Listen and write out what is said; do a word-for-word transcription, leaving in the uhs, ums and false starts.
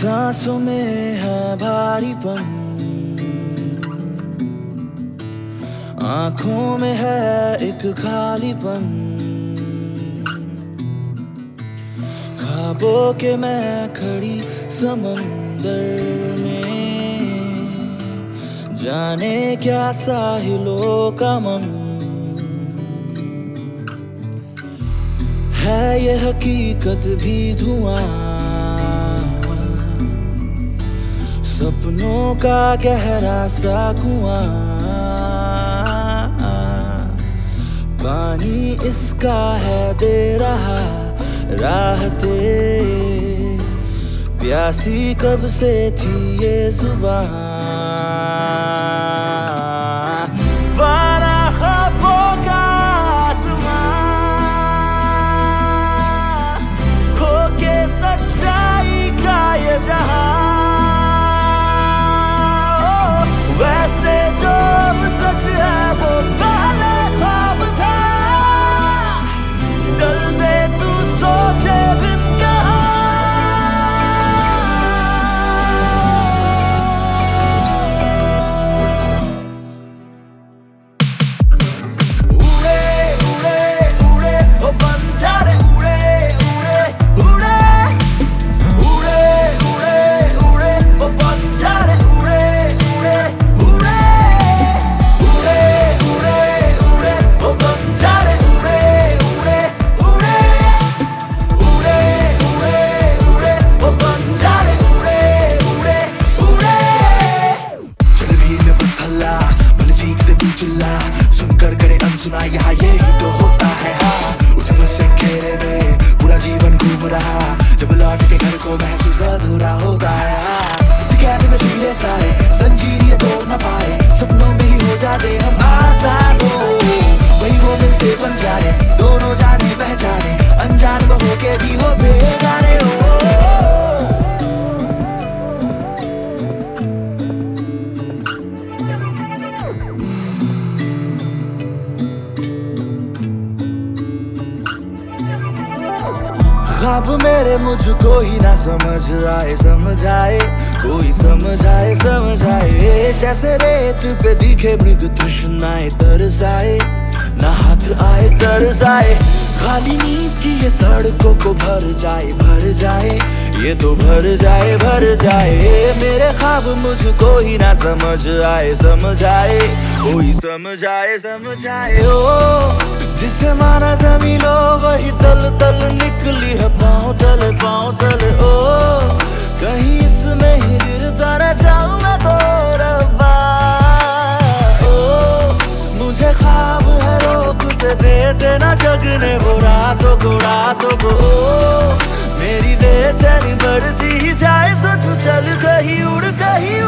सांसों में है भारीपन, आंखों में है एक खालीपन। ख्वाबों के मैं खड़ी समंदर में, जाने क्या साहिलों का मन है। ये हकीकत भी धुआं, सपनों का गहरा सा कुआं। पानी इसका है दे रहा राहते, प्यासी कब से थी ये जुबां। पाना ख्वाबों का आसमां, खो के सच्चाई का ये जहां। वैसे जो अब सच है वो पहले ख्वाब था, चल दे तू सोचे बिन कहा। उड़े उड़े उड़े ओ बंजारे, उड़े उड़े उड़े उड़े उड़े उड़े ओ बंजारे, उड़े उड़े उड़े उड़े उड़े उड़े ओ बंजारे, उड़े उड़े उड़े उड़े उड़े उड़े ओ बंजारे, उड़े उड़े उड़े। चल भीड़ में बस हल्ला, भले चीखते तू चिल्ला, सुनकर करे अनसुना यहाँ ये ही तो होता है। हाँ उसे बस एक घेरे में पूरा जीवन घूम रहा, जब लौट के घर को महसूस अधूरा होता है। हाँ इस कैद में जीने सारे जंजीर ये तोड़ न पाए, सपनों में ही हो जाते हम आजाद हो। वही वो मिलते बन जाए, दोनों जाने पहचाने, अनजान वो होके भी हो बेगाने हो। ख्वाब मेरे मुझको ही ना समझ आए, समझ आए कोई समझ आए, समझ आए। जैसे रेत पे दिखे मृग तृष्णाएं तरसाए, ना हाथ आए तरसाए। खाली नींद की ये सड़कों को भर जाए, भर जाए ये तो भर जाए, भर जाए। मेरे ख्वाब मुझको ही ना समझ आए, समझ आए कोई समझ आए, समझ आए। ओ जिसे माना जमीनों वही तल तल निकली है, पाँव तले पाँव तले। ओ कहीं इसमें ही गिरता न जाऊं मैं तो रब्बा। ओ मुझे ख्वाब है रोकते देते ना जगने वो रातों को, रातों को। ओ मेरी बेचैनी बढ़ती ही जाए, सोचूं चल कहीं उड़ कहीं